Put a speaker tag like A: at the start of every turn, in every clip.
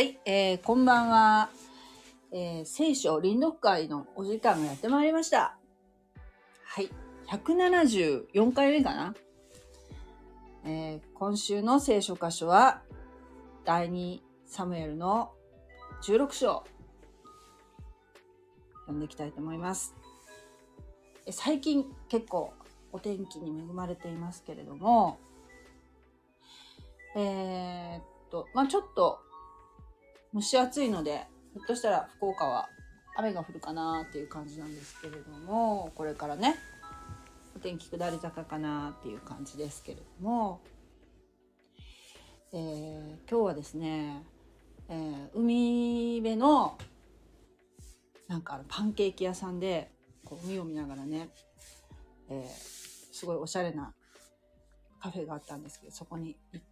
A: 、こんばんは。聖書臨読会のお時間がやってまいりました。はい、174回目かな。今週の聖書箇所は第2サムエルの16章読んでいきたいと思います。最近結構お天気に恵まれていますけれども、ちょっと蒸し暑いので、ひょっとしたら福岡は雨が降るかなっていう感じなんですけれども、これからね、お天気下り坂かなっていう感じですけれども、今日はですね、海辺のなんかパンケーキ屋さんでこう海を見ながらね、すごいおしゃれなカフェがあったんですけど、そこに行って、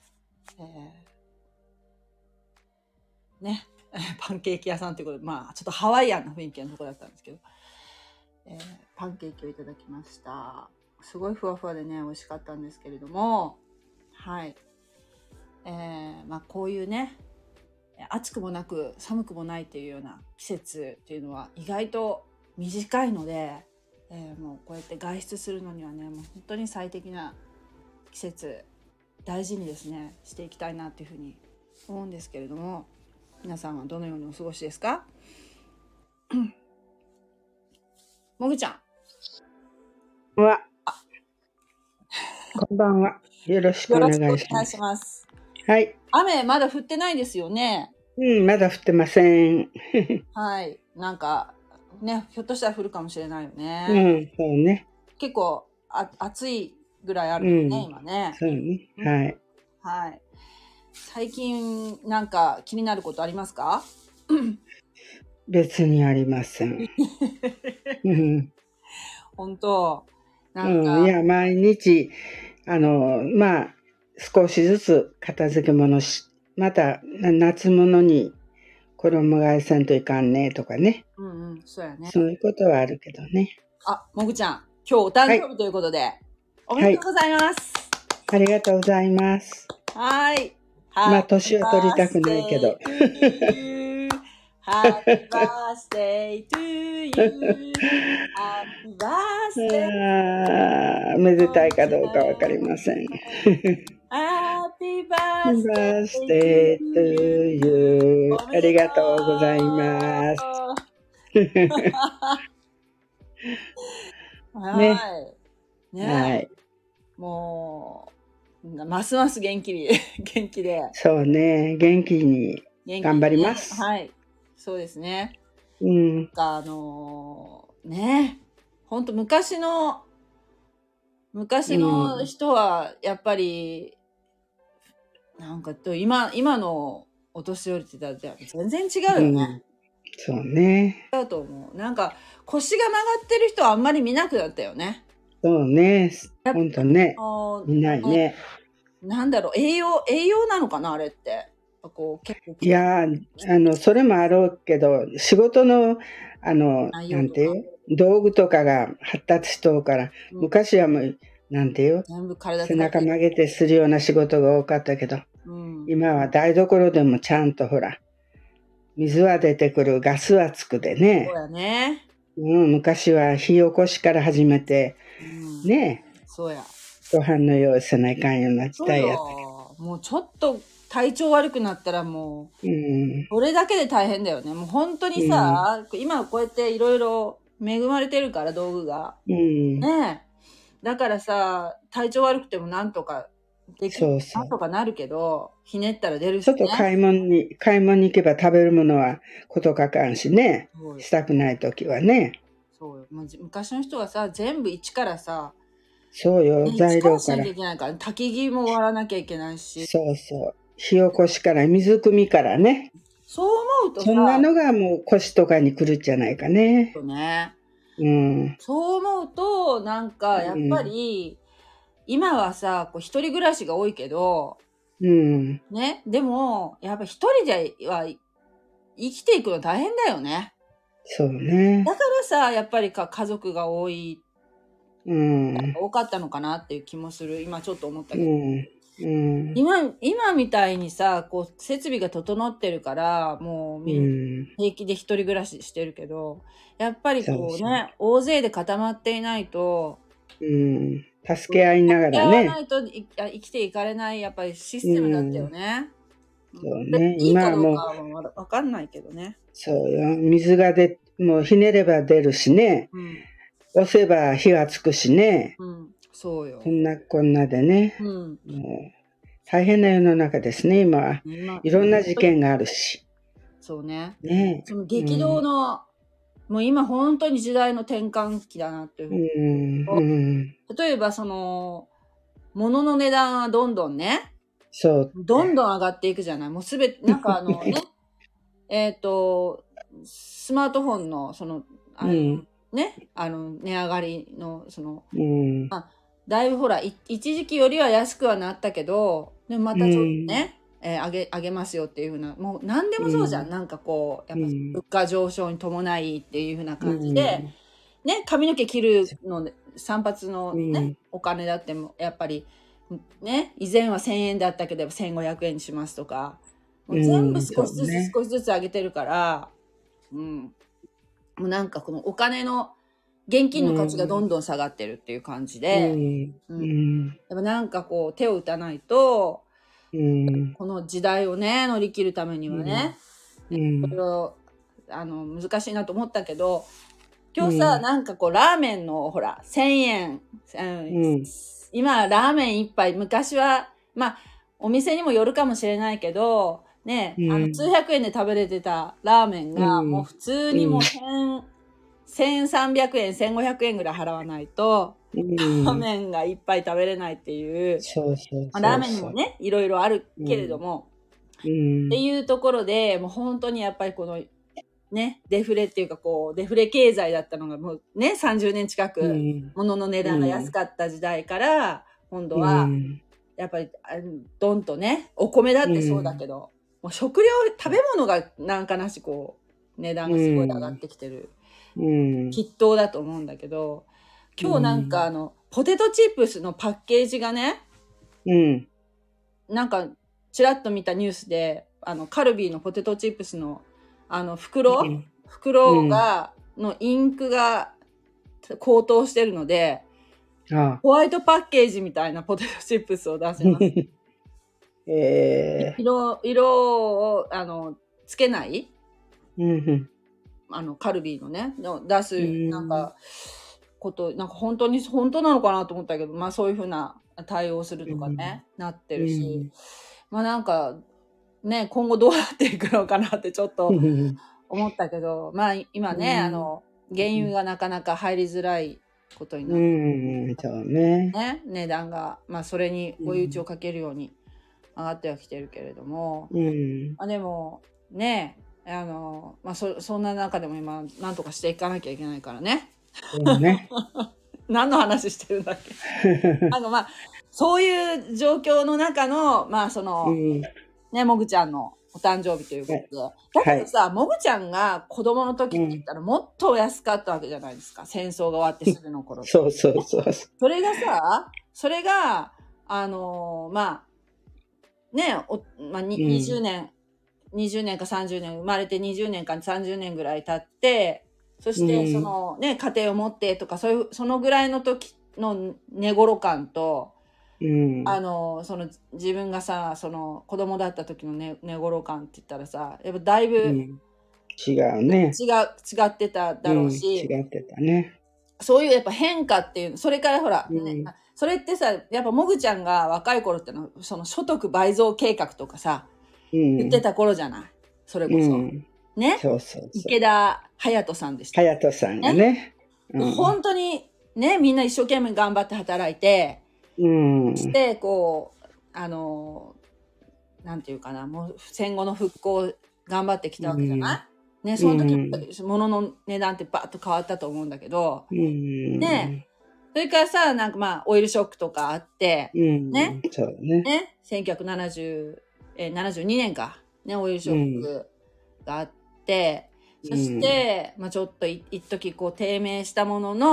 A: ね、パンケーキ屋さんということで、ちょっとハワイアンな雰囲気のところだったんですけど、パンケーキをいただきました。すごいふわふわでね、美味しかったんですけれども、はい。こういうね、暑くもなく寒くもないっていうような季節っていうのは意外と短いので、もうこうやって外出するのにはね、もう本当に最適な季節、大事にですね、していきたいなっていうふうに思うんですけれども、皆さんはどのようにお過ごしですか？もぐちゃん。
B: こんばんは。よろしくお願いします。
A: よろしくお願いします。
B: はい。
A: 雨まだ降ってないですよね。
B: まだ降ってません。
A: はい。なんかね、ひょっとしたら降るかもしれないよね。
B: そうね。
A: 結構暑いぐらいあるよね、今ね。
B: そうね。はい。
A: はい。最近なんか気になることありますか？
B: 別にありません。
A: 本当。なんか、
B: いや、毎日、少しずつ片付け物し、また夏物に衣替えせんといかんねとかね。
A: そうやね。
B: そういうことはあるけどね。
A: もぐちゃん、今日お誕生日ということで、おめでとうございます。
B: ありがとうございます。
A: はい。
B: 年を取りたくないけど。
A: Happy birthday to you.Happy birthday.
B: めでたいかどうかわかりません。
A: Happy birthday
B: to you. ありがとうございます。
A: ね。
B: はい。
A: もう、ますます元気で。
B: そうね、元気に頑張ります。
A: はい。そうですね。
B: ね、
A: 本当昔の人はやっぱりなんか今のお年寄りって全然違うよね。
B: そうね。
A: 違うと思う。なんか腰が曲がってる人はあんまり見なくなったよね。
B: そうね。本当ね。見ないね。
A: なんだろう、栄養なのかなあれって。結構
B: いやそれもあろうけど、仕事のなんていう道具とかが発達しとうから、昔はもうなんていう背中曲げてするような仕事が多かったけど、今は台所でもちゃんとほら水は出てくる、ガスはつくでね。
A: そうやね。
B: 昔は火起こしから始めて、ね。
A: そうや。
B: ご飯の用意せないかんような時代やった。
A: もうちょっと体調悪くなったらもう、それだけで大変だよね。もう本当にさ、今こうやっていろいろ恵まれてるから道具が。ね。だからさ、体調悪くてもなんとかできる。なんとかなるけど、ひねったら出るしね。
B: ちょっと買い物に行けば食べるものはことかかんしね。したくないときはね。
A: そうよ。昔の人はさ、全部一からさ、
B: そうよ、材料から。
A: 焚き木も割らなきゃいけないし。
B: そうそう。火起こしから水汲みからね。
A: そう思うとさ。
B: そんなのがもう腰とかに来るんじゃないかね。
A: そうね。そう思うと、なんかやっぱり、今はさ、一人暮らしが多いけど、ね、でも、やっぱ一人では生きていくの大変だよね。
B: そうね。
A: だからさ、やっぱり家族が多かったのかなっていう気もする。今ちょっと思ったけど。 今みたいにさ、こう、設備が整ってるから、もう平気で一人暮らししてるけど、やっぱりこうね、大勢で固まっていないと、
B: 助け合いながらね。助け合わ
A: ないと生きていかれない、やっぱりシステムだったよね。
B: そうね。
A: いいかどうかはわかんないけどね。
B: そうよ。水がもうひねれば出るしね。押せば火がつくしね。
A: そうよ。
B: こんなでね。もう大変な世の中ですね、今は。いろんな事件があるし。
A: そうね。
B: ね。
A: その激動の、もう今本当に時代の転換期だなっていう。例えばその、物の値段はどんどんね。
B: そう。
A: どんどん上がっていくじゃない。もうすべて、なんかね、スマートフォンの、その、ね、値上がりの、その、だいぶほら、一時期よりは安くはなったけど、でもまたちょっとね、上げますよっていうふうな、もう何でもそうじゃん。なんかこう、やっぱ物価上昇に伴いっていうふうな感じで、ね、髪の毛切るの散髪のね、お金だっても、やっぱり、ね、以前は1000円だったけど1500円にしますとか、もう全部少しずつ少しずつ上げてるから、もうなんかこのお金の現金の価値がどんどん下がってるっていう感じで、やっぱなんかこう手を打たないと、この時代をね乗り切るためにはね、いろいろ難しいなと思ったけど、今日さ、なんかこうラーメンのほら1000円、今ラーメン一杯、昔はまあお店にもよるかもしれないけどね、数百円で食べれてたラーメンが、もう普通にもう1300円1500円ぐらい払わないと、ラーメンが一杯食べれないっていう、ラーメンにもねいろいろあるけれども、っていうところでもう本当にやっぱりこのね、デフレっていうかこうデフレ経済だったのがもうね30年近く物の値段が安かった時代から、今度はやっぱりどんとね、お米だってそうだけど、もう食べ物がなんかなしこう値段がすごい上がってきてる筆頭だと思うんだけど、今日なんかポテトチップスのパッケージがね、なんかちらっと見たニュースでカルビーのポテトチップスの袋が、のインクが高騰してるので、ホワイトパッケージみたいなポテトチップスを出せます。色をつけない、カルビーのね出すなんかことなんか本当なのかなと思ったけど、まあそういうふうな対応するとかね、なってるし、まあなんかね今後どうなっていくのかなってちょっと思ったけど、まあ今ね原油がなかなか入りづらいことになってね、値段がまあそれに追い打ちをかけるように上がってはきてるけれども、まあでもねまあそんな中でも今なんとかしていかなきゃいけないからね。何の話してるんだっけ。まあそういう状況の中のまあその、ねもぐちゃんのお誕生日ということで、だけどさ、もぐちゃんが子供の時って言ったらもっと安かったわけじゃないですか、戦争が終わってすぐの頃。それがまあねまあ、20年か30年生まれて20年か30年ぐらい経って、そしてそのね家庭を持ってとかそのぐらいの時の寝頃感と、その自分がさその子供だった時の寝頃感って言ったらさ、やっぱだいぶ、
B: 違うね。
A: 違ってただろうし、
B: 違ってたね。
A: そういうやっぱ変化っていう、それからほら、それってさやっぱもぐちゃんが若い頃ってのその所得倍増計画とかさ、言ってた頃じゃない、それこそ、ね、池田隼人さんでした。
B: 隼人さんがね、
A: 本当にねみんな一生懸命頑張って働いて、してこうなんていうかな、もう戦後の復興頑張ってきたわけじゃない、ね、その時物の値段ってバッと変わったと思うんだけど、ね、それからさなんかまあオイルショックとかあって、ね、1972年かねオイルショックがあって、そしてまあちょっと一時こう低迷したものの、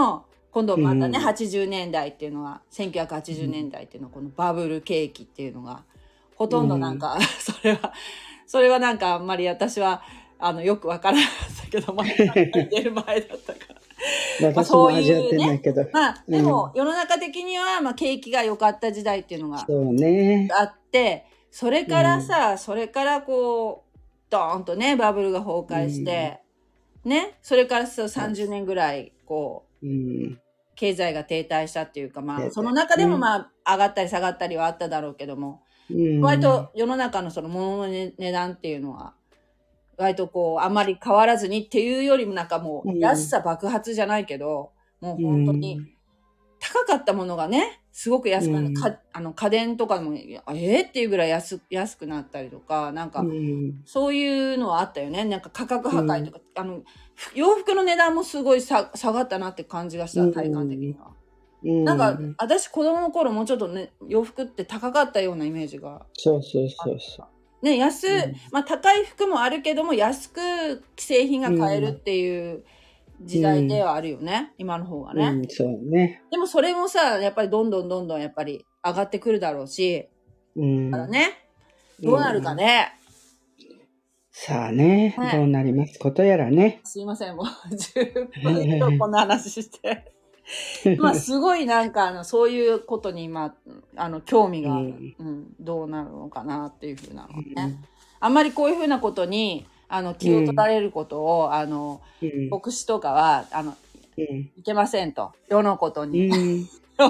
A: 今度またね、80年代っていうのは、1980年代っていうのは、このバブル景気っていうのが、ほとんどなんか、それはなんかあんまり私は、よくわからなかったけど、まだ出る前だったから。
B: 私も味わってないけど。
A: でも、世の中的には、景気が良かった時代っていうのがあって、それからさ、それからこう、ドーンとね、バブルが崩壊して、ね、それから30年ぐらい、こう、経済が停滞したっていうか、その中でも上がったり下がったりはあっただろうけども、割と世の中のその物の値段っていうのは、割とこう、あんまり変わらずにっていうよりもなんかもう、安さ爆発じゃないけど、もう本当に、高かったものがね、すごく安くなる。家電とかも、っていうぐらい安くなったりとか、なんか、そういうのはあったよね。なんか価格破壊とか、洋服の値段もすごい下がったなって感じがした、体感的には。なんか、私子供の頃もうちょっとね、洋服って高かったようなイメージが。
B: そう。
A: ね、高い服もあるけども、安く既製品が買えるっていう時代ではあるよね。今の方がね。
B: そうね。
A: でもそれもさ、やっぱりどんどんやっぱり上がってくるだろうし。だからね、どうなるかね。
B: さあね、どうなりますことやらね。
A: すいません、もう10分以上こんな話して。すごいなんかそういうことに今興味が、どうなるのかなっていうふうなのね。あんまりこういうふうなことに気を取られることを牧師とかはいけませんと。世のことに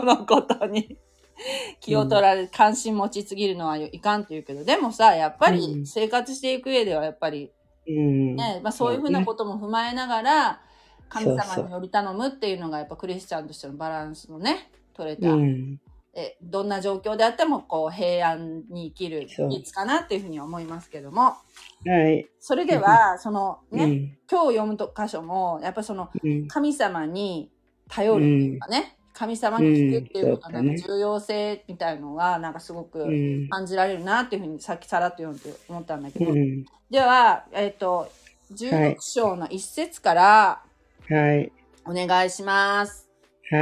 A: 気を取られ、関心持ちすぎるのはいかんって言うけど、でもさ、やっぱり生活していく上ではやっぱりね、そういうふうなことも踏まえながら神様により頼むっていうのがやっぱクリスチャンとしてのバランスのね、取れた、どんな状況であってもこう平安に生きる技術かなっていうふうに思いますけども、それではそのね、今日読む箇所もやっぱその神様に頼るっていうかね、神様に聞くっていうことの重要性みたいのがなんかすごく感じられるなっていうふうにさっきさらっと読んで思ったんだけど、では16章の1節からお願いします。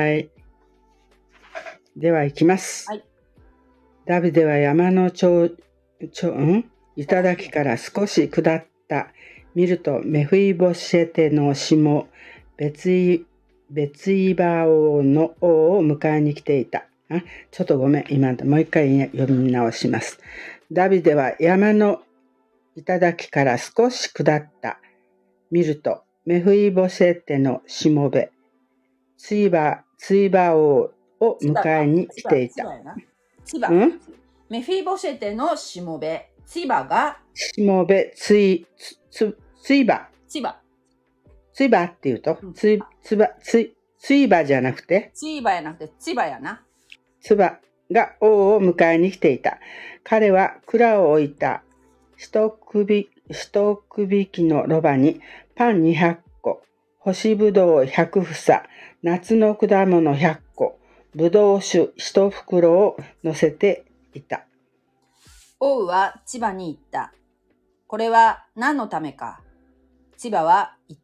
B: では行きます。ダビデは山の頂から少し下った見るとメフイボシェテの子も別イバ王の王を迎えに来ていた。ちょっとごめん、今もう一回読み直します。ダビデは山の頂から少し下った見るとメフイボシェテのしもべツイバ王を迎えに来ていた。
A: メフィボシェテのしもべツイバが
B: しもべツイバっていうとツイバじゃなくて
A: ツイバやな。
B: ツバが王を迎えに来ていた。彼は蔵を置いた一首機のロバにパン200個、干しぶどう100房、夏の果物100個、ぶどう酒1袋を乗せていた。
A: 王は千葉に言った。これは何のためか。千葉は言った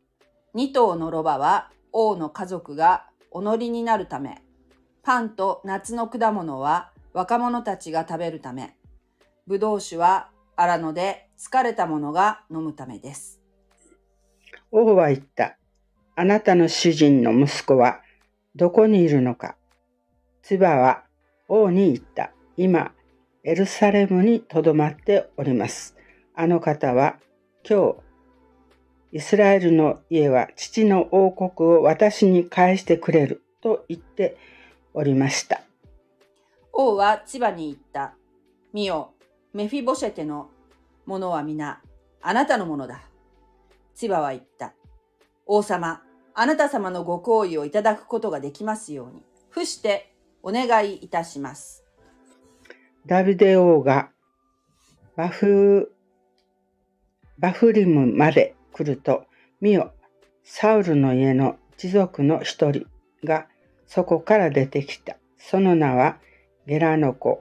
A: 。2頭のロバは王の家族がお乗りになるため。パンと夏の果物は若者たちが食べるため。ぶどう酒は荒野で疲れた者が飲むためです。
B: 王は言った。あなたの主人の息子はどこにいるのか。ツバは王に言った。今、エルサレムにとどまっております。あの方は今日、イスラエルの家は父の王国を私に返してくれると言っておりました。
A: 王は千葉に言った。見よ、メフィボシェテのものは皆あなたのものだ。千葉は言った。王様、あなた様のご厚意をいただくことができますように、伏してお願いいたします。
B: ダビデ王がバフリムまで来ると、見よ、サウルの家の一族の一人がそこから出てきた。その名はゲラの子、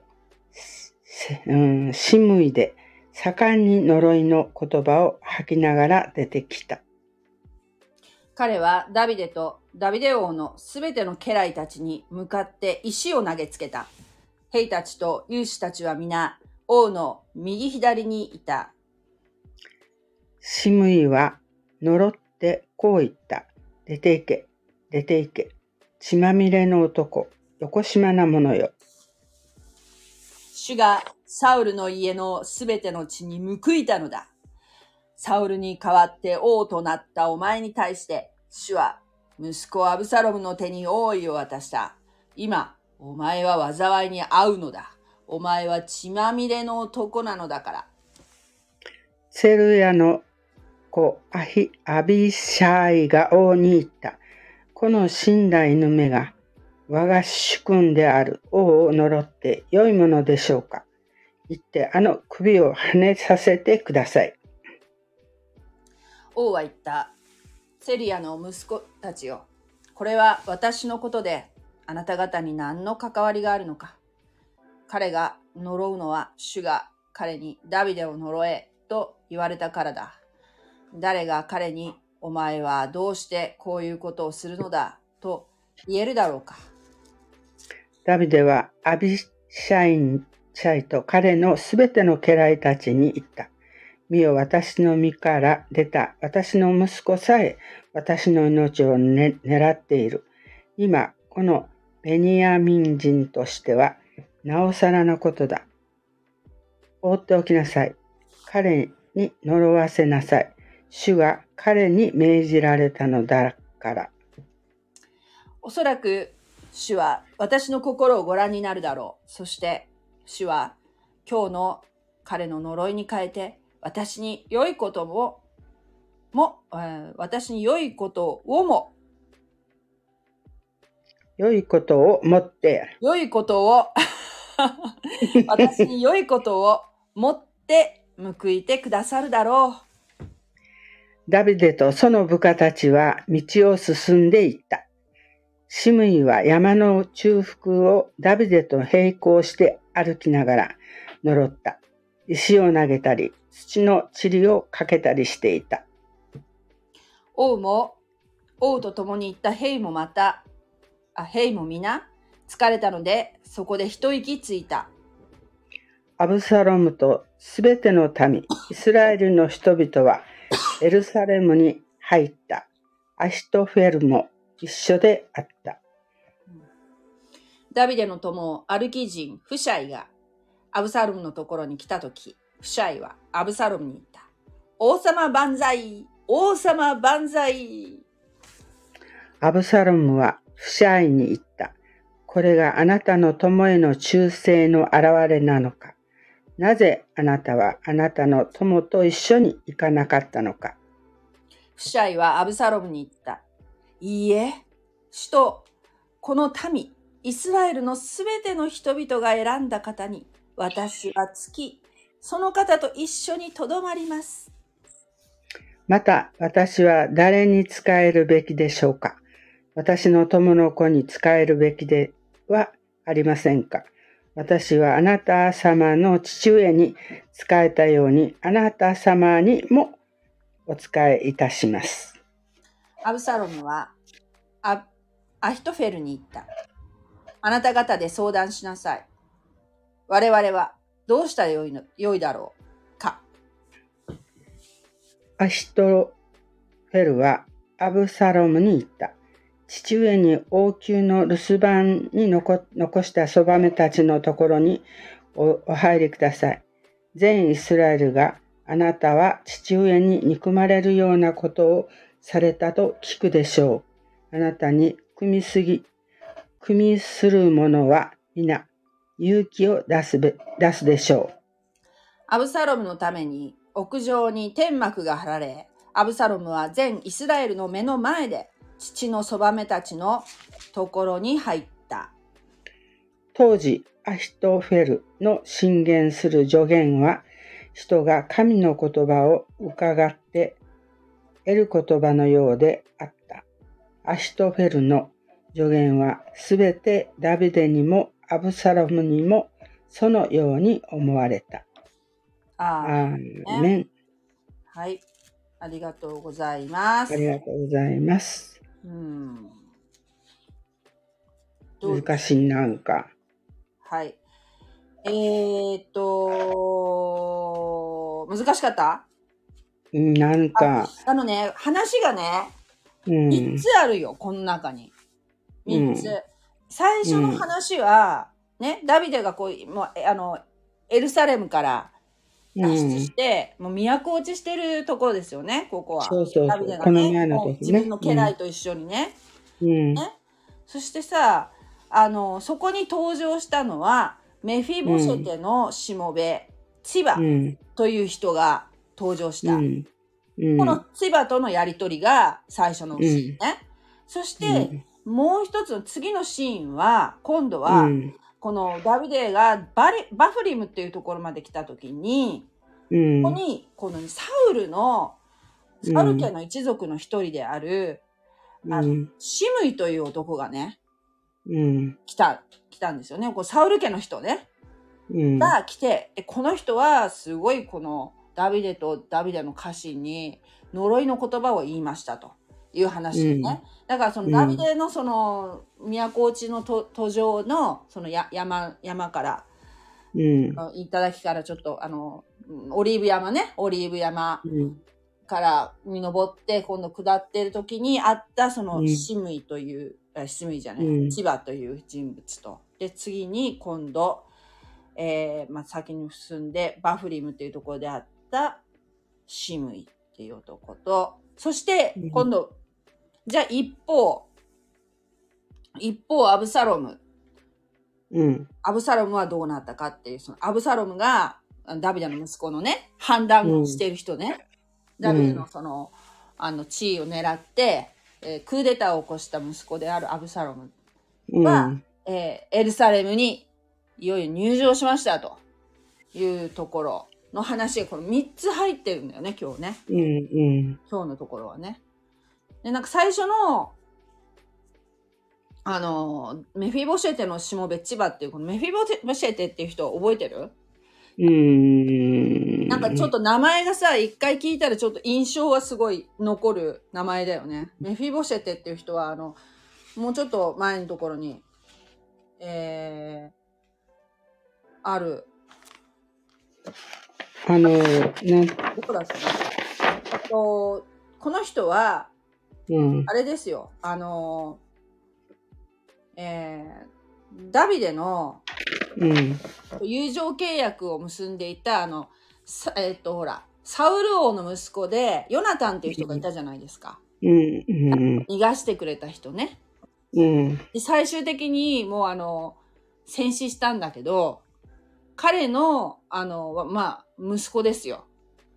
B: シムイで、盛んに呪いの言葉を吐きながら出てきた。
A: 彼はダビデとダビデ王のすべての家来たちに向かって石を投げつけた。兵たちと勇士たちは皆、王の右左にいた。
B: シムイは呪ってこう言った。出て行け、出て行け。血まみれの男、よこしまなものよ。
A: 主がサウルの家のすべての血に報いたのだ。サウルに代わって王となったお前に対して、主は息子アブサロムの手に王位を渡した。今、お前は災いに遭うのだ。お前は血まみれの男なのだから。
B: セルヤの子アビシャイが王に言った。この死んだ犬目が我が主君である王を呪って良いものでしょうか。言ってあの首を跳ねさせてください。
A: 王は言った。セリアの息子たちよ。これは私のことであなた方に何の関わりがあるのか。彼が呪うのは主が彼にダビデを呪えと言われたからだ。誰が彼にお前はどうしてこういうことをするのだと言えるだろうか。
B: ダビデはアビシャイと彼のすべての家来たちに言った。見よ、私の身から出た私の息子さえ私の命を、狙っている。今、このベニヤミン人としてはなおさらのことだ。放っておきなさい。彼に呪わせなさい。主が彼に命じられたのだから。
A: おそらく主は私の心をご覧になるだろう。そして主は今日の彼の呪いに変えて私に良いことをもって私に良いことをもって報いてくださるだろう。
B: ダビデとその部下たちは道を進んでいった。シムイは山の中腹をダビデと並行して歩きながら呪った。石を投げたり、土の塵をかけたりしていた。
A: 王と共に行った兵も皆疲れたので、そこで一息ついた。
B: アブサロムとすべての民、イスラエルの人々はエルサレムに入った。アヒトフェルも一緒であった。
A: ダビデの友、アルキ人、フシャイがアブサロムのところに来たとき、フシャイはアブサロムに言った。王様万歳！王様万歳！
B: アブサロムはフシャイに言った。これがあなたの友への忠誠の表れなのか。なぜあなたはあなたの友と一緒に行かなかったのか。
A: フシャイはアブサロムに言った。いいえ、主とこの民、イスラエルのすべての人々が選んだ方に私はつき、その方と一緒にとどまります。
B: また私は誰に仕えるべきでしょうか。私の友の子に仕えるべきではありませんか。私はあなた様の父上に仕えたようにあなた様にもお仕えいたします。
A: アブサロムはアヒトフェルに言った。あなた方で相談しなさい。我々はどうしたらよいだろうか。
B: アヒトフェルはアブサロムに言った。父上に王宮の留守番に残したそばめたちのところに お入りください。全イスラエルがあなたは父上に憎まれるようなことをされたと聞くでしょう。あなたに組みする者は皆勇気を出すでしょう。
A: アブサロムのために屋上に天幕が張られ、アブサロムは全イスラエルの目の前で父のそばめたちのところに入った。
B: 当時アヒトフェルの進言する助言は人が神の言葉を伺って得る言葉のようであった。アヒトフェルの助言はすべてダビデにもアブサロムにもそのように思われた。アーメン。
A: はい、ありがとうございます。
B: ありがとうございます。 難しいなんか。
A: はい。難しかった？
B: なんか。
A: ね、話がね、3つあるよ、この中に。3つ。最初の話は、ね、ダビデがこう、もう、エルサレムから脱出して、もう都落ちしてるところですよね、ここは。
B: そうそうそう。
A: ダビデがね、
B: この前の時ね。
A: 自分の家来と一緒にね。
B: ね。
A: そしてさ、そこに登場したのは、メフィボシェテのしもべ、チバという人が登場した。このチバとのやりとりが最初のシーンね。そして、もう一つの次のシーンは、今度は、このダビデがバフリムっていうところまで来た時に、ここに、このサウル家の一族の一人である、シムイという男がね、来たんですよね。こうサウル家の人ね、が来て、この人はすごいこのダビデの家臣に呪いの言葉を言いましたという話ね。だからそのダビデのその都落ちの途上のその山から、頂からちょっとオリーブ山からに登って今度下っている時にあったそのシムイという、千葉という人物と、で次に今度、先に進んでバフリムというところであったシムイっていう男と、そして今度、じゃあ一方アブサロム、アブサロムはどうなったかっていう、そのアブサロムがダビデの息子のね、反乱をしている人ね、ダビデのその地位を狙って、クーデターを起こした息子であるアブサロムは、エルサレムにいよいよ入場しましたというところの話がこの3つ入ってるんだよね、今日ね。今日のところはね。で、なんか最初のメフィボシェテのしもべチバっていう、このメフィボシェテっていう人覚えてる？なんかちょっと名前がさ、一回聞いたらちょっと印象はすごい残る名前だよね。メフィボシェテっていう人は、もうちょっと前のところに、ある。どこだっけな。この人は、あれですよ。ダビデの友情契約を結んでいたほらサウル王の息子でヨナタンっていう人がいたじゃないですか。逃がしてくれた人ね。で最終的にもう戦死したんだけど、彼の息子ですよ。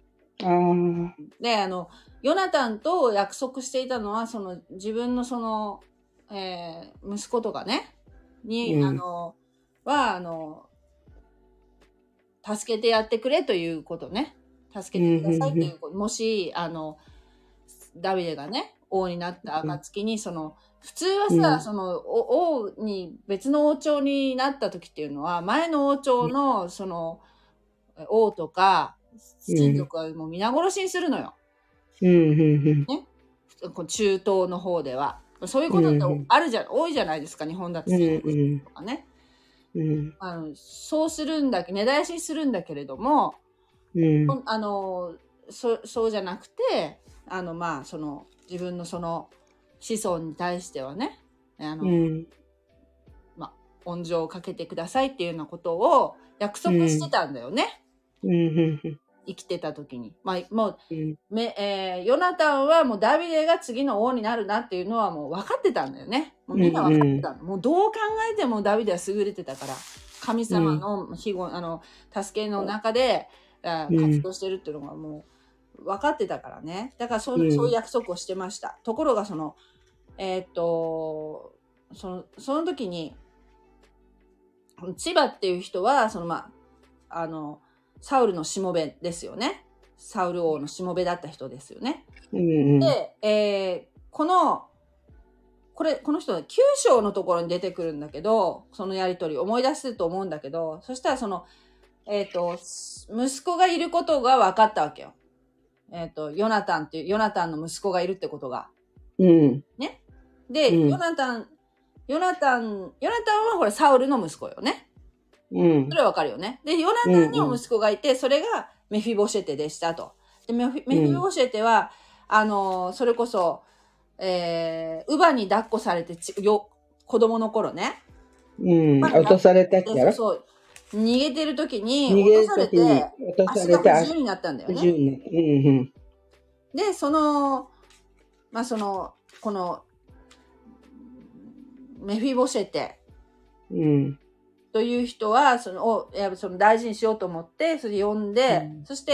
A: でヨナタンと約束していたのは、その自分のその息子とかねに、助けてやってくれということね。助けてくださいということ。もしダビデがね王になった暁に、その普通はさ、その王に別の王朝になった時っていうのは、前の王朝のその王とか親族はもう皆殺しにするのよ。ね、中東の方では。そういうことって多いじゃないですか、日本だってとかね。そうするんだけど、根絶やしにするんだけれども、そうじゃなくて、その自分のその子孫に対してはね、恩情をかけてくださいっていうようなことを約束してたんだよね。生きてた時に。もう、ヨナタンはもうダビデが次の王になるなっていうのはもう分かってたんだよね。もうみんな分かってたの。もうどう考えてもダビデは優れてたから、神様の庇護、助けの中で活動してるっていうのがもう分かってたからね。だからそういう約束をしてました。ところがその時に、千葉っていう人は、サウルのしもべですよね。サウル王のしもべだった人ですよね。で、この人は9章のところに出てくるんだけど、そのやりとり思い出すと思うんだけど、そしたらその、息子がいることが分かったわけよ。ヨナタンの息子がいるってことが。ね。で、ヨナタンヨナタンはほら、サウルの息子よね。それはわかるよね。で、ヨナタンにも息子がいて、それがメフィボシェテでしたと。で、メフィボシェテは、それこそ、乳母に抱っこされて子供の頃ね。
B: 落とされたっけやろ。
A: そう。逃げてる時に落とされて、足が不自由になったんだよね。で、この、メフィボシェテという人は、その大事にしようと思って、それ呼んで、そして、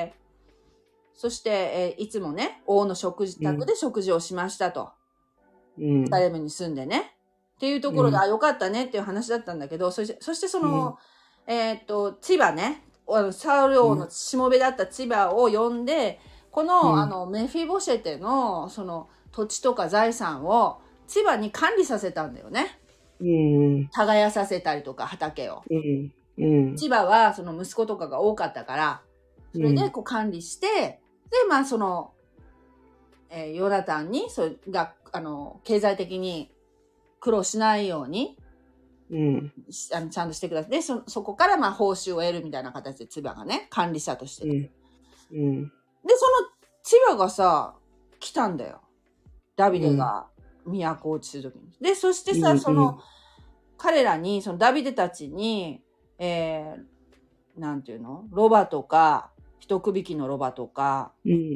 A: いつもね、王の食卓で食事をしましたと。サレムに住んでね。っていうところで、よかったねっていう話だったんだけど、そしてその、千葉ね、サウル王のしもべだった千葉を呼んで、この、メフィボシェテの、その、土地とか財産を、千葉に管理させたんだよね。耕させたりとか、畑を。千葉は、その息子とかが多かったから、それでこう管理して、で、まあ、その、ヨナタンに、経済的に苦労しないように、ちゃんとしてください。で、そこからまあ報酬を得るみたいな形で千葉がね、管理者として。で、その千葉がさ、来たんだよ。ダビデが都落ちするときに。で、そしてさ、彼らに、そのダビデたちに、なんていうの？ロバとか、一区引きのロバとか、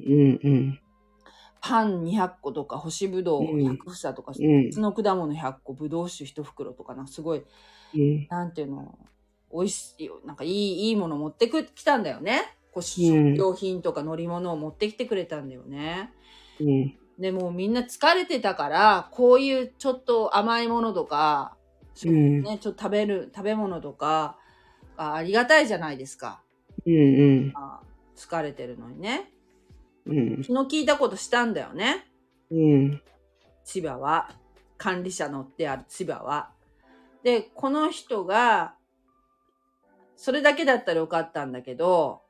A: パン200個とか、干しぶどう100房とか、別の果物100個、ぶどう酒1袋とかな、すごい、なんていうの、美味しい、なんかいいもの持ってきたんだよね。食料品とか乗り物を持ってきてくれたんだよね。でもみんな疲れてたから、こういうちょっと甘いものとか、ね、ちょっと食べ物とか、ありがたいじゃないですか。疲れてるのにね。気の利いたことしたんだよね。千葉は。管理者のである千葉は。で、この人が、それだけだったらよかったんだけど、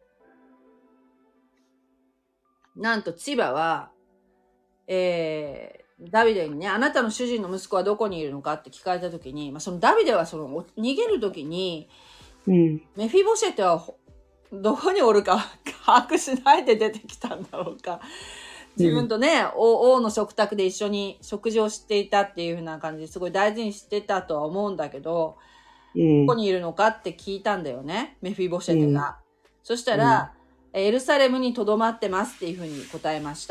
A: なんと千葉は、ダビデにね、あなたの主人の息子はどこにいるのかって聞かれたときに、そのダビデは逃げるときに、メフィボシェテはどこにおるか把握しないで出てきたんだろうか。自分とね、王の食卓で一緒に食事をしていたっていう風な感じですごい大事にしてたとは思うんだけど、どこにいるのかって聞いたんだよね、メフィボシェテが。そしたら、エルサレムに留まってますっていう風に答えました。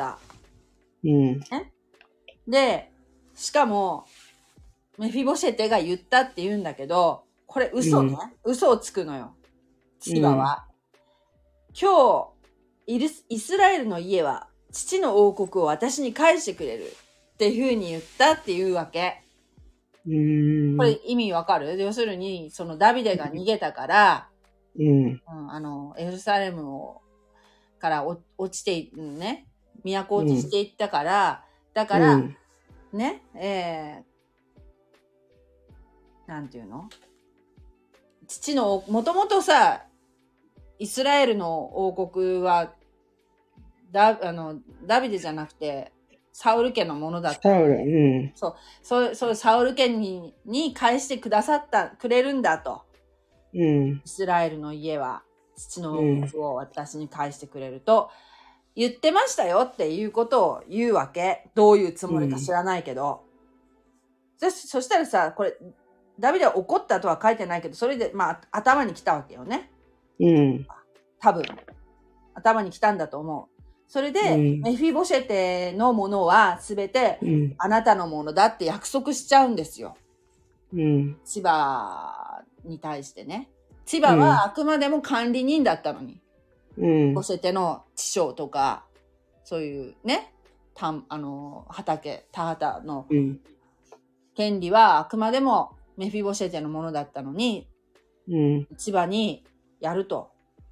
A: で、しかも、メフィボシェテが言ったって言うんだけど、これ嘘ね。嘘をつくのよ。千葉は。今日、イスラエルの家は、父の王国を私に返してくれるっていう風に言ったっていうわけ。これ意味わかる？要するに、そのダビデが逃げたから、エルサレムから落ちて、ね、都落ちしていったから、だから、ね、なんていうの？もともとさ、イスラエルの王国は、ダビデじゃなくて、サウル家のものだった。そうサウル家に返してくれるんだと。イスラエルの家は、父の王国を私に返してくれると言ってましたよっていうことを言うわけ。どういうつもりか知らないけど。そしたらさ、これ、ダビデは怒ったとは書いてないけど、それで、頭に来たわけよね。多分。頭に来たんだと思う。それで、メフィボシェテのものはすべてあなたのものだって約束しちゃうんですよ。千葉に対してね。千葉はあくまでも管理人だったのに。ボシェテの地匠とか、そういうね、畑、田畑の権利はあくまでもメフィボシェテのものだったのに、千葉にやると。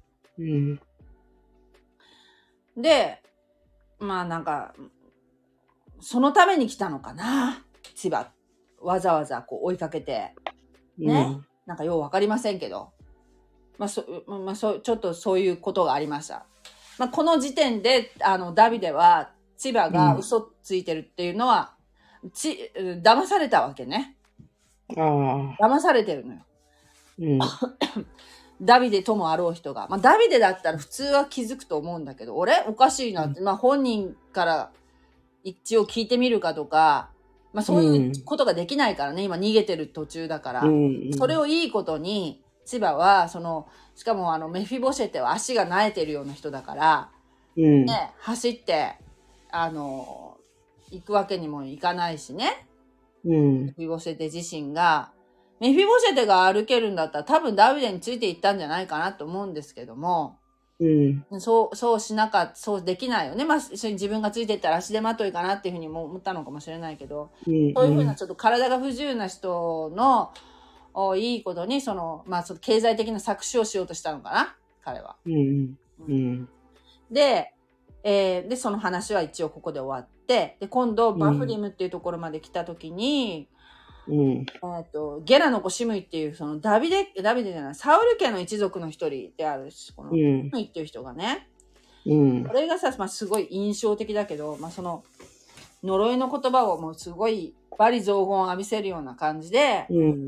A: で、なんか、そのために来たのかな、千葉。わざわざこう追いかけて。ね。なんかようわかりませんけど。ちょっとそういうことがありました。この時点で、ダビデは千葉が嘘ついてるっていうのは、 騙されたわけね。騙されてるのよ。ダビデともあろう人が。ダビデだったら普通は気づくと思うんだけど、俺おかしいなって、本人から一応聞いてみるかとか、そういうことができないからね、今逃げてる途中だから。それをいいことに、千葉は、しかもメフィボシェテは足が萎えてるような人だから、ね、走って、行くわけにもいかないしね。メフィボシェテ自身が、メフィボシェテが歩けるんだったら多分ダビデについていったんじゃないかなと思うんですけども、そうできないよね。一緒に自分がついていったら足手まといかなっていうふうにも思ったのかもしれないけど、そういうふうなちょっと体が不自由な人のいいことにその経済的な搾取をしようとしたのかな、彼は。で、その話は一応ここで終わって、で今度バフリムっていうところまで来た時に、ゲラの子シムイっていうそのダビデじゃないサウル家の一族の一人であるこのシムイっていう人がね、これがさ、すごい印象的だけど、その呪いの言葉をもうすごい罵詈雑言を浴びせるような感じで、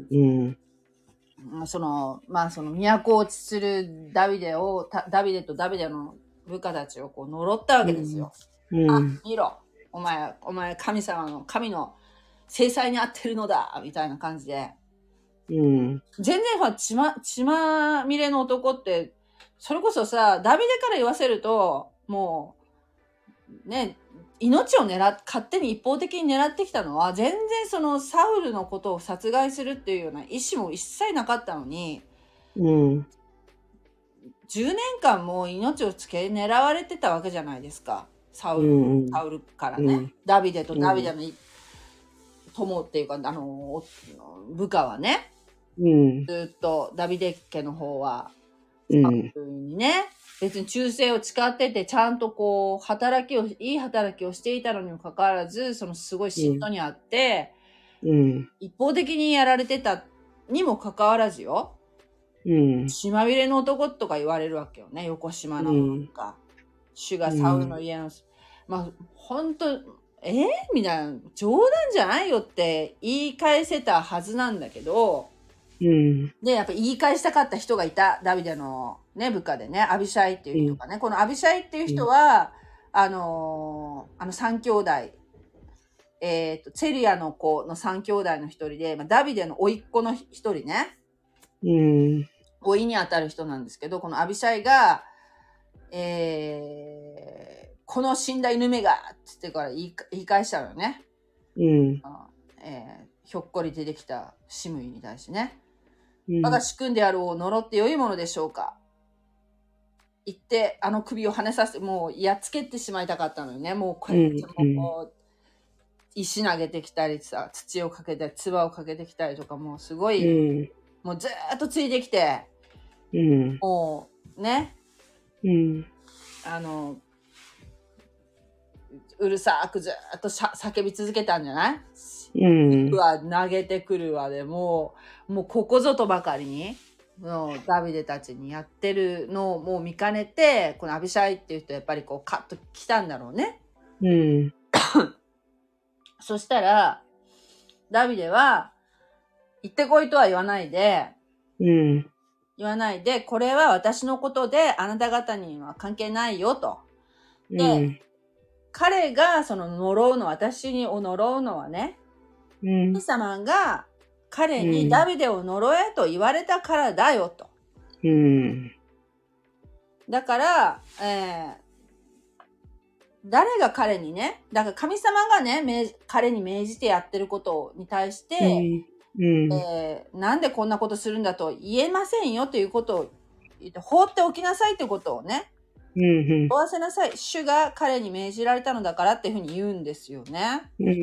A: その都落ちするダビデとダビデの部下たちをこう呪ったわけですよ。見ろ、お前神の制裁に合ってるのだみたいな感じで、全然血まみれの男って、それこそさ、ダビデから言わせるともうね、命を勝手に一方的に狙ってきたのは、全然そのサウルのことを殺害するっていうような意思も一切なかったのに、10年間も命を狙われてたわけじゃないですか、サウルからね、ダビデとダビデの友っていうか部下はね、ずっとダビデ家の方はサウルにね、別に忠誠を誓ってて、ちゃんとこういい働きをしていたのにもかかわらず、そのすごい嫉妬にあって、一方的にやられてたにもかかわらずよ、血まみれの男とか言われるわけよね、横島の主がサウルの家の、本当みたいな、冗談じゃないよって言い返せたはずなんだけど、でやっぱ言い返したかった人がいた、ダビデのね部下でね、アビシャイっていう人がね、このアビシャイっていう人は、3兄弟、ツェリアの子の3兄弟の一人で、ダビデの甥っ子の一人ね、甥にあたる人なんですけど、このアビシャイが、この死んだ犬めがって言ってから言い返したのよね。ひょっこり出てきたシムイに対してね。我が主君であるを呪って良いものでしょうか。言って首を跳ねさせて、もうやっつけてしまいたかったのよね。もうこうやってもう石投げてきたりさ、土をかけて唾をかけてきたりとか、もうすごい、もうずっとついてきて、もうね、うるさくずっと叫び続けたんじゃない？投げてくるわで、もうここぞとばかりにダビデたちにやってるのをもう見かねて、このアビシャイっていう人やっぱりこうカッと来たんだろうね。そしたらダビデは行ってこいとは言わないで、これは私のことであなた方には関係ないよと。で、彼がその私に呪うのはね、神様が彼にダビデを呪えと言われたからだよと。だから、誰が彼にね、だから神様がね、彼に命じてやってることに対して、なんでこんなことするんだと言えませんよということを言って、放っておきなさいということをね、追わせなさい。主が彼に命じられたのだからっていうふうに言うんですよね。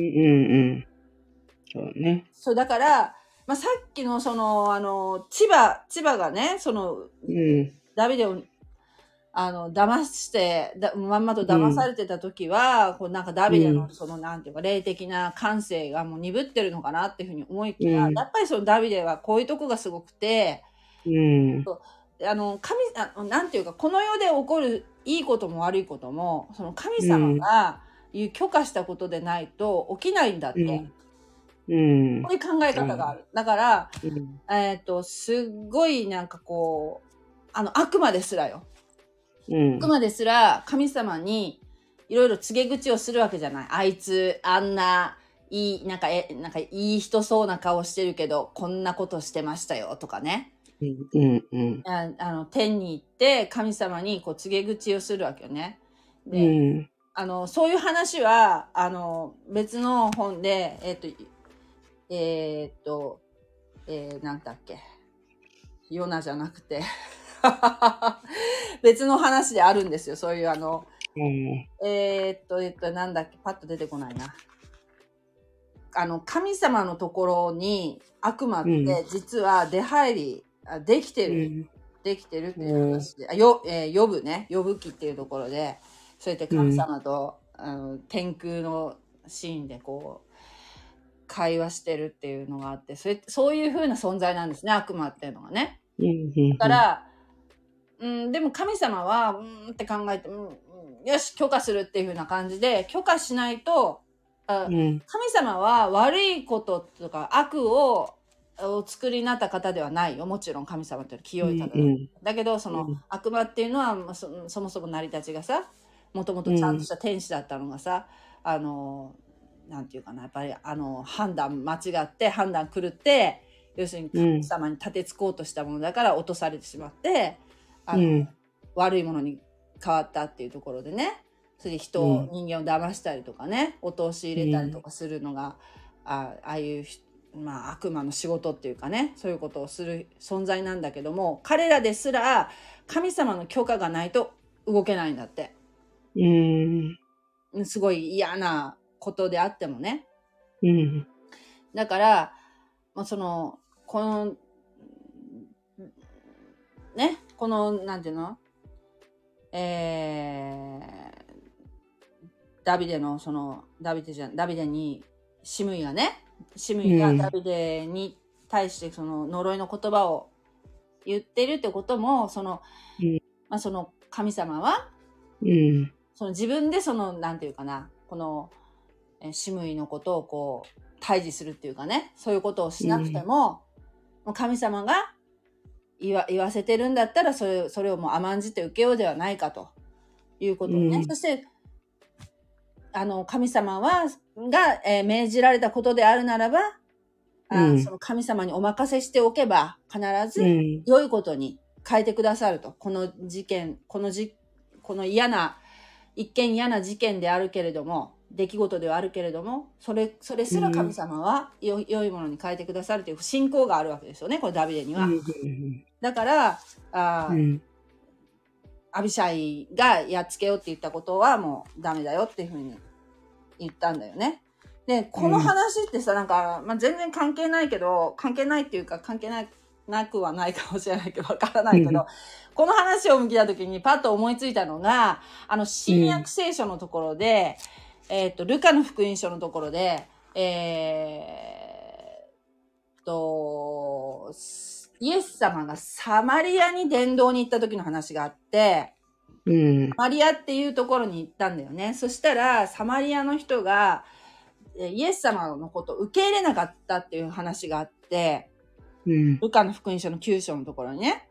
A: そうね。そうだから、さっきのその千葉がね、その、ダビデを騙してまんまと騙されてた時は、こうなんかダビデのそのなんていうか霊的な感性がもう鈍ってるのかなっていうふうに思いきや、やっぱりそのダビデはこういうとこがすごくて、なんていうか、この世で起こるいいことも悪いことも、その神様がいう許可したことでないと起きないんだって。
B: うん。
A: こういう考え方がある。だから、すっごいなんかこう、悪魔ですらよ。悪魔ですら神様にいろいろ告げ口をするわけじゃない。あいつ、あんな、なんかいい人そうな顔してるけど、こんなことしてましたよ、とかね。天に行って神様にこう告げ口をするわけよね。で、そういう話は、別の本で、なんだっけ。ヨナじゃなくて。別の話であるんですよ。そういうなんだっけ、パッと出てこないな。神様のところに悪魔って実は出入りできてるっていう話で、呼ぶね、呼ぶ記っていうところで、そうやって神様と、天空のシーンでこう、会話してるっていうのがあって、そういう風な存在なんですね、悪魔っていうのがね。だから、でも神様は、って考えて、よし、許可するっていう風な感じで、許可しないと、神様は悪いこととか悪をお作りになった方ではないよ。もちろん神様って清い方だけど、その悪魔っていうのはそもそも成り立ちがさ、もともとちゃんとした天使だったのがさ、なんていうかな、やっぱり判断間違って判断狂って、要するに神様に立てつこうとしたものだから落とされてしまって、悪いものに変わったっていうところでね。それで人間を騙したりとかね、陥れたりとかするのが、ああいう悪魔の仕事っていうかね、そういうことをする存在なんだけども、彼らですら神様の許可がないと動けないんだって。すごい嫌なことであってもね。だからこのね、なんていうの、ダビデにシムイがダビデに対してその呪いの言葉を言ってるってことも、その神様は、その自分でなんていうかな、このシムイのことをこう対峙するっていうかね、そういうことをしなくても、神様が言わせてるんだったらそれをもう甘んじて受けようではないかということをね。そして神様が、命じられたことであるならば、その神様にお任せしておけば必ず良いことに変えてくださると。この事件、この一見嫌な事件であるけれども、出来事ではあるけれども、それすら神様は良いものに変えてくださるという信仰があるわけですよね、これダビデには。だから、アビシャイがやっつけようって言ったことはもうダメだよっていうふうに言ったんだよね。で、この話ってさ、なんか、全然関係ないっていうか関係なくはないかもしれないけど、わからないけど、この話を見たときにパッと思いついたのが、新約聖書のところで、ルカの福音書のところで、イエス様がサマリアに伝道に行った時の話があって、サマリアっていうところに行ったんだよね。そしたら、サマリアの人が、イエス様のことを受け入れなかったっていう話があって、ルカの福音書の9章のところにね。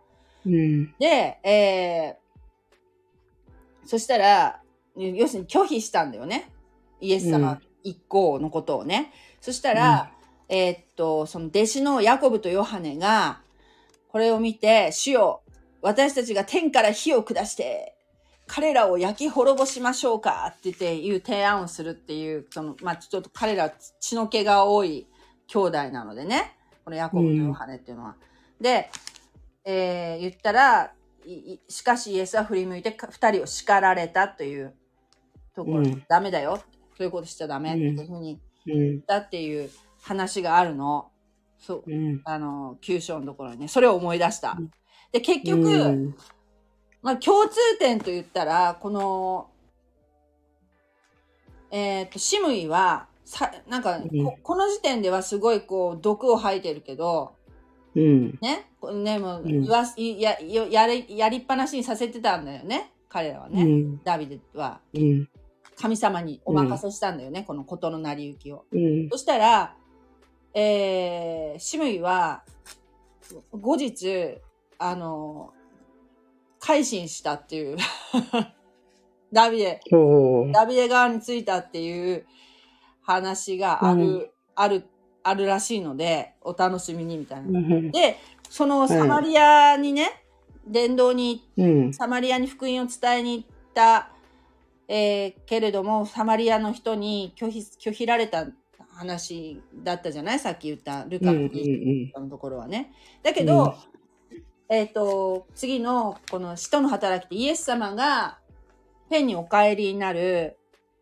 A: で、そしたら、要するに拒否したんだよね。イエス様一行のことをね。そしたら、その弟子のヤコブとヨハネが、これを見て、主よ、私たちが天から火を下して、彼らを焼き滅ぼしましょうかっていう提案をするっていう、ちょっと彼ら血の気が多い兄弟なのでね。このヤコブとヨハネっていうのは。で、言ったら、しかしイエスは振り向いて二人を叱られたというところ、ダメだよ。そういうことしちゃダメっていうふうに言ったっていう話があるの。そう。9章のところにね。それを思い出した。で、結局、共通点と言ったら、この、シムイは、なんか、この時点ではすごいこう、毒を吐いてるけど、ね、もうやりっぱなしにさせてたんだよね、彼らはね、ダビデは。 神様にお任せしたんだよね、この事の成り行きを。
B: うん。
A: そしたら、シムイは、後日、改心したっていう、ダビデ側についたっていう話があるらしいので、お楽しみにみたいな。で、そのサマリアにね、伝道に、サマリアに福音を伝えに行った、けれども、サマリアの人に拒否られた話だったじゃない、さっき言ったルカのところはね。だけど、次のこの使徒の働きでイエス様が天にお帰りになる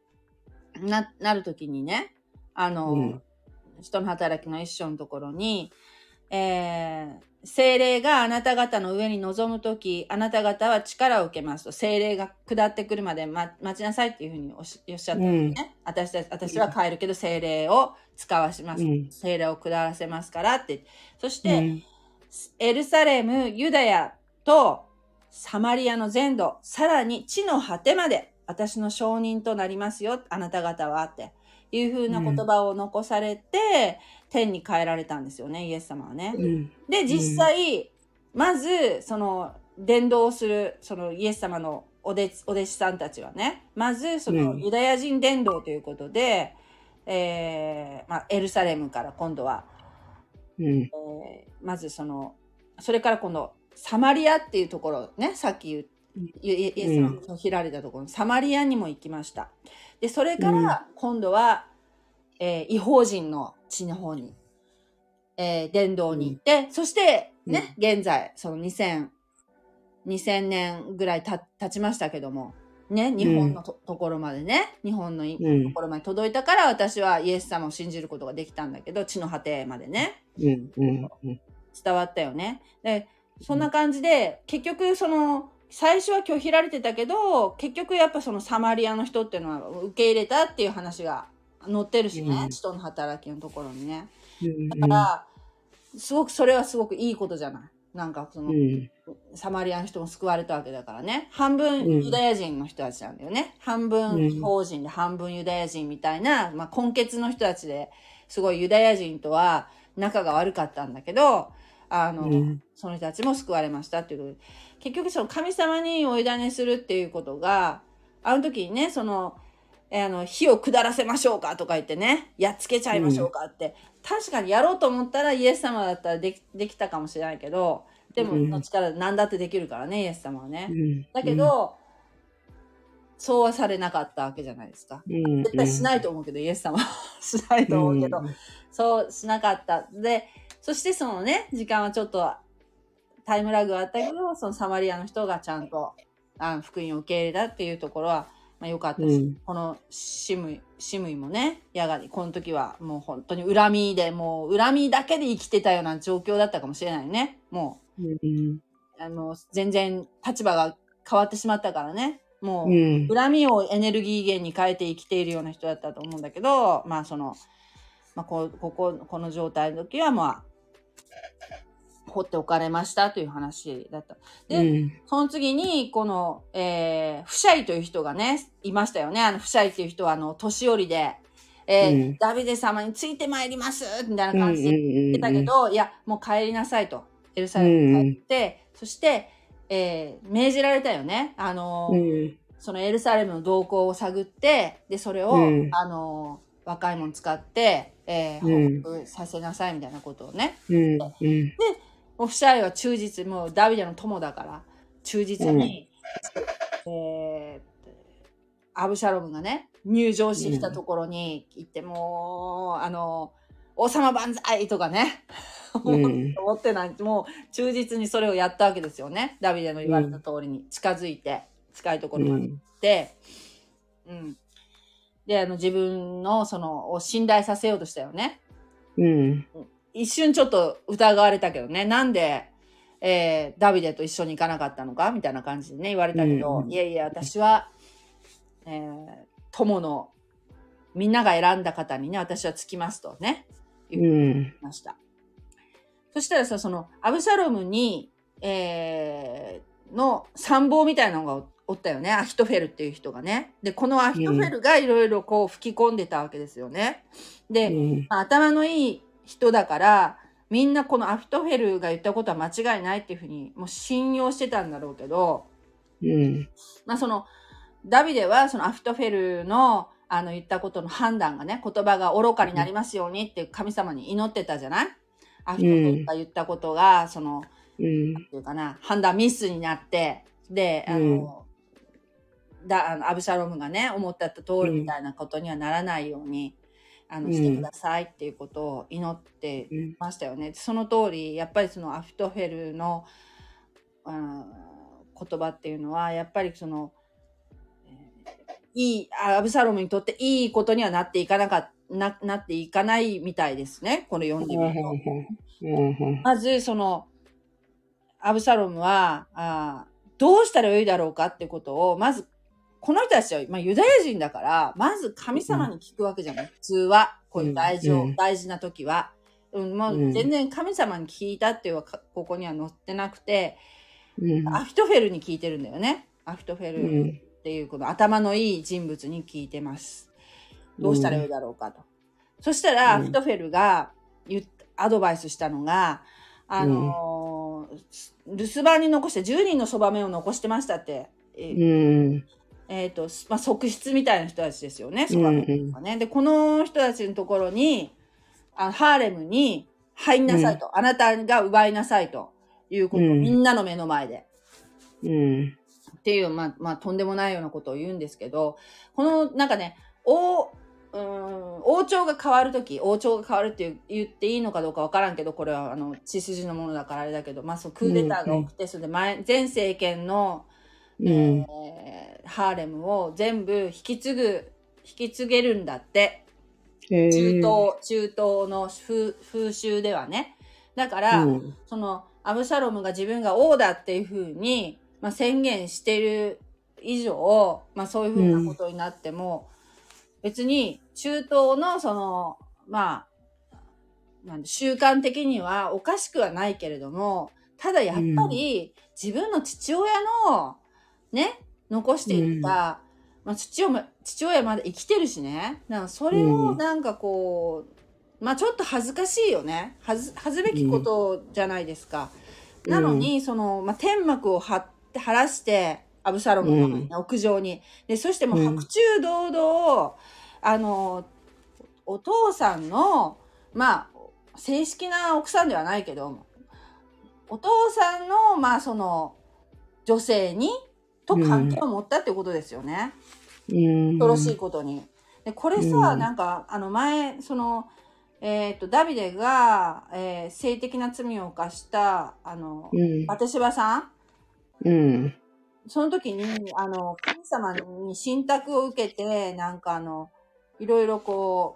A: 時にね、使徒の働きの一章のところに、聖霊があなた方の上に臨むとき、あなた方は力を受けますと、聖霊が下ってくるまで、待ちなさいっていうふうにおっしゃったんですね。私は帰るけど聖霊を使わします。聖霊を下らせますからって。そして、エルサレム、ユダヤとサマリアの全土、さらに地の果てまで私の証人となりますよ、あなた方はっていうふうな言葉を残されて、天に帰られたんですよね、イエス様はね。で、実際、まず、その、伝道する、そのイエス様のお弟子さんたちはね、まず、その、ユダヤ人伝道ということで、エルサレムから今度は、まずそれから今度、サマリアっていうところね、さっきイエス様が開られたところ、サマリアにも行きました。で、それから今度は、異邦人の地の方に、伝道に行って、そしてね、現在、その2000年ぐらい経ちましたけども、ね、日本のところまでね、日本のところまで届いたから、私はイエス様を信じることができたんだけど、地の果てまでね、伝わったよね。で、そんな感じで、結局最初は拒否られてたけど、結局やっぱそのサマリアの人っていうのは受け入れたっていう話が載ってるしね、使徒の働きのところにね。だから、それはすごくいいことじゃない。なんかサマリアの人も救われたわけだからね。半分ユダヤ人の人たちなんだよね。半分異邦人で半分ユダヤ人みたいな、根血の人たちですごいユダヤ人とは仲が悪かったんだけど、その人たちも救われましたっていうことで、結局その神様にお委ねするっていうことが、あの時にね、火を下らせましょうかとか言ってね、やっつけちゃいましょうかって、確かにやろうと思ったらイエス様だったらできたかもしれないけど、でもの力で何だってできるからね、イエス様はね。だけど、そうはされなかったわけじゃないですか。絶対しないと思うけど、イエス様はしないと思うけど、そうしなかった。で、そしてそのね、時間はちょっとタイムラグがあったけど、そのサマリアの人がちゃんと福音を受け入れたっていうところは、良かったし、このシムイもね、やがてこの時はもう本当に恨みだけで生きてたような状況だったかもしれないね。もう、全然立場が変わってしまったからね。もう、恨みをエネルギー源に変えて生きているような人だったと思うんだけど、この状態の時は放っておかれましたという話だった。で、その次に、この、フシャイという人がね、いましたよね。フシャイという人は、年寄りで、ダビデ様についてまいりますみたいな感じで言ってたけど、いや、もう帰りなさいと。エルサレムに帰って、そして、命じられたよね。そのエルサレムの動向を探って、で、それを、若い者使って、報告させなさいみたいなことをね。で、もうフシャイは忠実、もうダビデの友だから、忠実に、アブシャロムがね、入場してきたところに行って、もう、王様万歳とかね、思ってない、もう忠実にそれをやったわけですよね。ダビデの言われた通りに近づいて、近いところまで行って、で、自分のを信頼させようとしたよね。一瞬ちょっと疑われたけどね、なんで、ダビデと一緒に行かなかったのかみたいな感じでね、言われたけど、いやいや、私は、友の、みんなが選んだ方にね、私はつきますとね、言いました。そしたらさ、アブシャロムに、の参謀みたいなのがおったよね。アヒトフェルっていう人がね。で、このアヒトフェルがいろいろこう吹き込んでたわけですよね。で、頭のいい人だから、みんなこのアヒトフェルが言ったことは間違いないっていうふうにもう信用してたんだろうけど、まあその、ダビデはそのアヒトフェルの言ったことの判断がね、言葉が愚かになりますようにって神様に祈ってたじゃない？アヒトフェルが言ったことが、その、なんていうかな、判断ミスになって、で、アブシャロムがね、思った通りみたいなことにはならないように、してくださいっていうことを祈ってましたよね。その通り、やっぱりそのアヒトフェルの、言葉っていうのは、やっぱりその、アブサロムにとっていいことにはなっていかないみたいですね。これ読んでみると。まず、その、アブサロムは、どうしたらよいだろうかってことを、まず、この人たちは、ユダヤ人だから、まず神様に聞くわけじゃない。普通は、こういう大事な時は。もう全然神様に聞いたっていうのは、ここには載ってなくて、アヒトフェルに聞いてるんだよね。アヒトフェルっていうこの頭のいい人物に聞いてます。どうしたらよいだろうかと。そしたら、アヒトフェルがアドバイスしたのが、留守番に残して10人のそばめを残してましたって。側室みたいな人たちですよね。そばめとかね。で、この人たちのところに、ハーレムに入んなさいと。あなたが奪いなさいということをみんなの目の前で。っていう、とんでもないようなことを言うんですけど、この、なんかね、王朝が変わるって言っていいのかどうかわからんけど、これは血筋のものだからあれだけど、そう、クーデターが起きて、それで前政権の、ハーレムを全部引き継げるんだって。中東の風習ではね。だから、その、アブシャロムが自分が王だっていうふうに、宣言してる以上、そういうふうなことになっても、別に中東のその、習慣的にはおかしくはないけれども、ただやっぱり自分の父親のね、残していった、父親まで生きてるしね。なんかそれをなんかこう、ちょっと恥ずかしいよね。恥ずべきことじゃないですか。なのに、その、天幕を晴らして、アブシャロムの屋上に。で、そしてもう白昼堂々、お父さんの、正式な奥さんではないけど、お父さんの、その、女性と関係を持ったってことですよね。恐ろしいことに。で、これさ、なんか、前、その、ダビデが、性的な罪を犯した、バテシバさん、その時に、神様に信託を受けて、なんかいろいろこ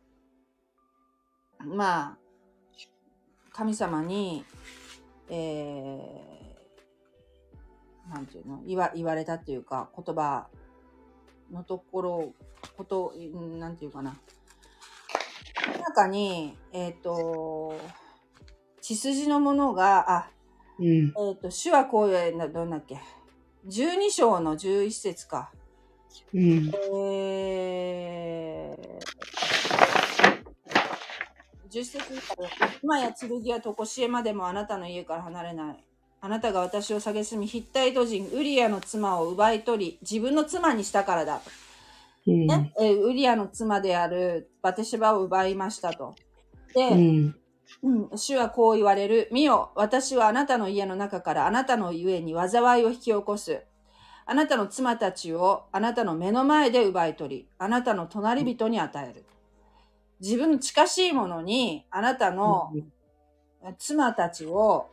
A: う、神様に、なんていうの、言われたっていうか、言葉のところ、なんていうかな。中に、血筋のものが、主はこういう、どんだっけ。12章の11節か。10節から、今や剣は常しえまでもあなたの家から離れない。あなたが私を蔑み、ヒッタイト人ウリアの妻を奪い取り、自分の妻にしたからだ。ね、ウリアの妻であるバテシバを奪いましたと。で、主はこう言われる。見よ、私はあなたの家の中からあなたのゆえに災いを引き起こす。あなたの妻たちをあなたの目の前で奪い取り、あなたの隣人に与える。自分の近しいものにあなたの妻たちを、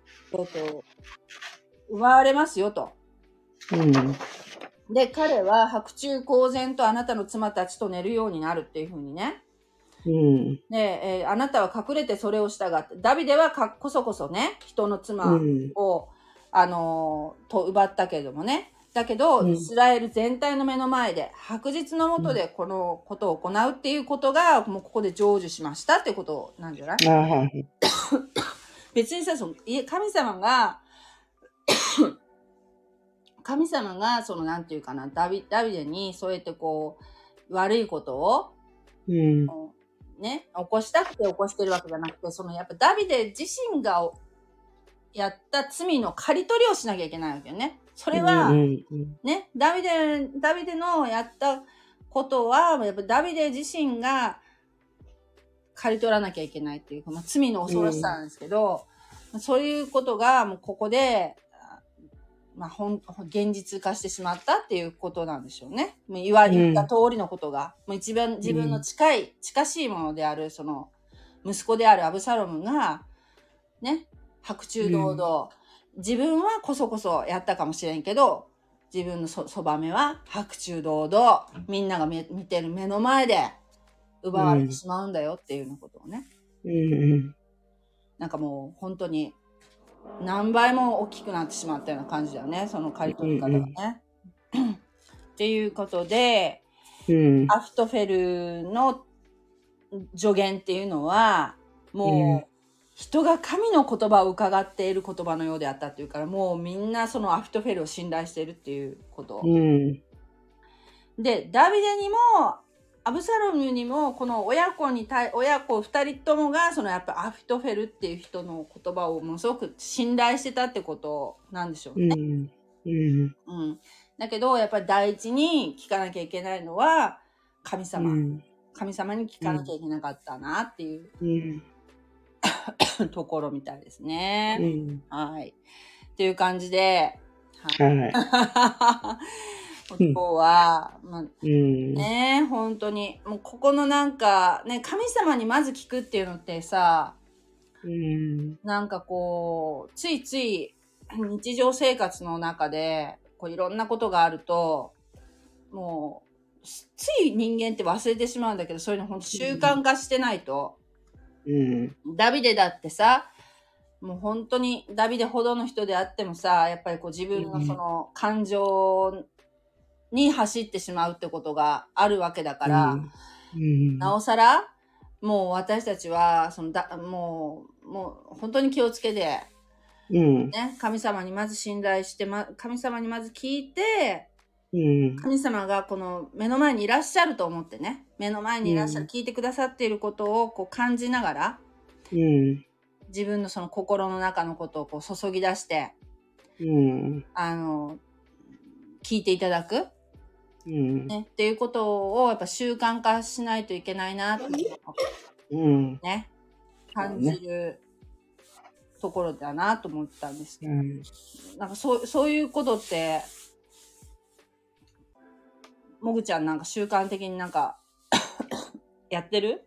A: 奪われますよと。で、彼は白昼公然とあなたの妻たちと寝るようになるっていう風にね。で、あなたは隠れてそれをしたがって、ダビデはこそこそね、人の妻を、と奪ったけれどもね。だけど、イスラエル全体の目の前で、白日の下でこのことを行うっていうことが、もうここで成就しましたってことなんじゃない別にさ、神様が神様が、なんていうかな、ダビデにそうやって悪いことを、ね、起こしたくて起こしてるわけじゃなくて、やっぱダビデ自身がやった罪の刈り取りをしなきゃいけないわけよね。それは、ね、ダビデのやったことは、やっぱダビデ自身が刈り取らなきゃいけないっていうか、罪の恐ろしさなんですけど、そういうことがもうここで、現実化してしまったっていうことなんでしょうね。言った通りのことが、もう一番自分の近しいものである、息子であるアブサロムが、ね、白昼堂々、自分はこそこそやったかもしれんけど、自分のそばめは白昼堂々、みんなが見てる目の前で奪われてしまうんだよっていうようなことをね。なんかもう本当に何倍も大きくなってしまったような感じだよね、その刈り取り方がね。っていうことで、アフトフェルの助言っていうのは、もう人が神の言葉を伺っている言葉のようであったっていうから、もうみんなそのアフトフェルを信頼しているっていうこと。で、ダビデにもアブサロムにもこの親子2人ともがやっぱアフトフェルっていう人の言葉をものすごく信頼してたってことなんでしょうね。だけどやっぱり第一に聞かなきゃいけないのは神様に聞かなきゃいけなかったなっていう、ところみたいですね。はい。っていう感じで、今日は、ね、本当にもうここのなんかね、神様にまず聞くっていうのってさ、なんかついつい日常生活の中でいろんなことがあると、もうつい人間って忘れてしまうんだけど、そういうの本当習慣化してないと、ダビデだってさ、もう本当にダビデほどの人であってもさ、やっぱり自分のその感情に走ってしまうってことがあるわけだから、なおさらもう私たちはもう本当に気をつけて、ね、神様にまず信頼して、神様にまず聞いて、神様がこの目の前にいらっしゃると思ってね、目の前にいらっしゃる、聞いてくださっていることを感じながら、自分のその心の中のことを注ぎ出して、聞いていただく、ね、っていうことをやっぱ習慣化しないといけないなっていうね、感じるところだなと思ったんですけど、なんかそういうことってもぐちゃんなんか習慣的になんかやってる？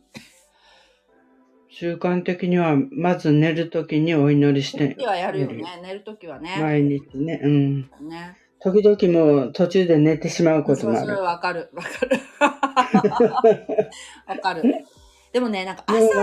B: 習慣的にはまず寝るときにお祈りして。
A: はやるよね。寝るときはね。
B: 毎日ね。ね。時々も途中で寝てしまうこともある。
A: それわかる。わかる。でもね、なんか朝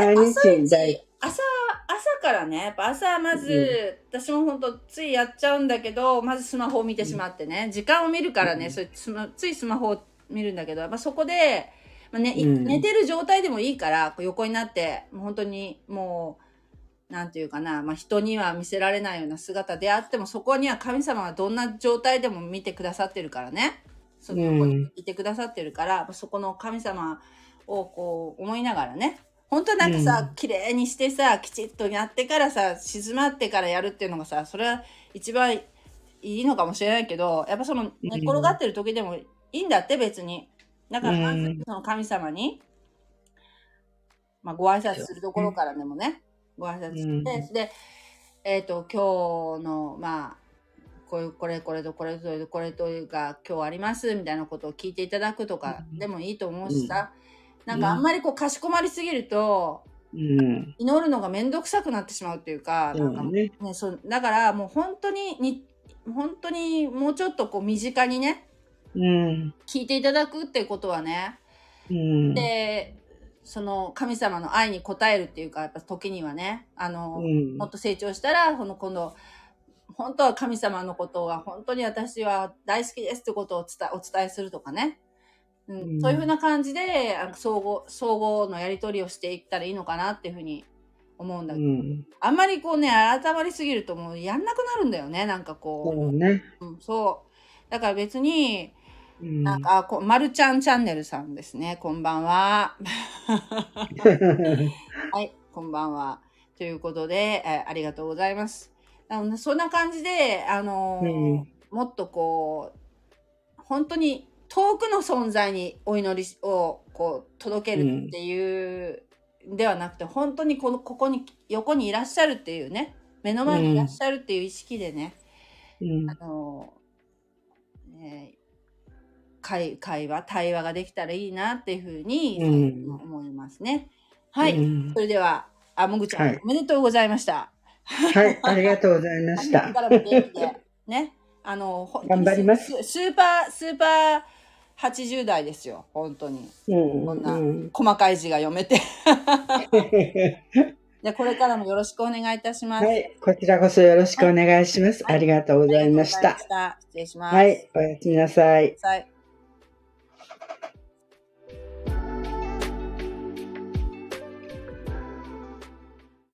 A: からね、やっぱ朝まず、私も本当ついやっちゃうんだけど、まずスマホを見てしまってね、時間を見るからね、ついスマホを見るんだけど、やっぱそこで、寝てる状態でもいいから、横になって、もう本当にもう、なんていうかな、人には見せられないような姿であっても、そこには神様はどんな状態でも見てくださってるからね。その横にいてくださってるから、そこの神様を思いながらね。本当はなんかさ、綺麗にしてさ、きちっとやってからさ、静まってからやるっていうのがさ、それは一番いいのかもしれないけど、やっぱその寝っ転がってる時でもいいんだって別に。だからまずその神様に、ご挨拶するところからでもね、ご挨拶して、で、今日の、これとこれとが今日ありますみたいなことを聞いていただくとかでもいいと思うしさ、なんかあんまりかしこまりすぎると、祈るのがめんどくさくなってしまうっていうか、なんかね、だからもう本当にもうちょっと身近にね、聞いていただくっていうことはね、で、その神様の愛に応えるっていうか、やっぱ時にはね、もっと成長したら、今度、本当は神様のことは本当に私は大好きですってことをお伝えするとかね。そういうふうな感じで相互のやり取りをしていったらいいのかなっていうふうに思うんだけど、あんまりこうね、改まりすぎるともうやんなくなるんだよね、なんかこう。
B: そうね。
A: そう。だから別に、なんか、まるちゃんチャンネルさんですね。こんばんは。はい、こんばんは。ということで、ありがとうございます。そんな感じで、もっとこう、本当に遠くの存在にお祈りをこう届けるっていうではなくて、本当にここに横にいらっしゃるっていうね、目の前にいらっしゃるっていう意識でね、対話ができたらいいなっていうふうに思いますね。はい。それでは、もぐちゃん、おめでとうございました。
B: はい、ありがとうございました。
A: これからも元気で、ね。
B: 頑張ります。
A: スーパー80代ですよ、本当に。こんな細かい字が読めて。で、これからもよろしくお願いいたします。
B: はい、こちらこそよろしくお願いします。ありがとうございました。
A: 失礼します。
B: はい、おやすみなさい。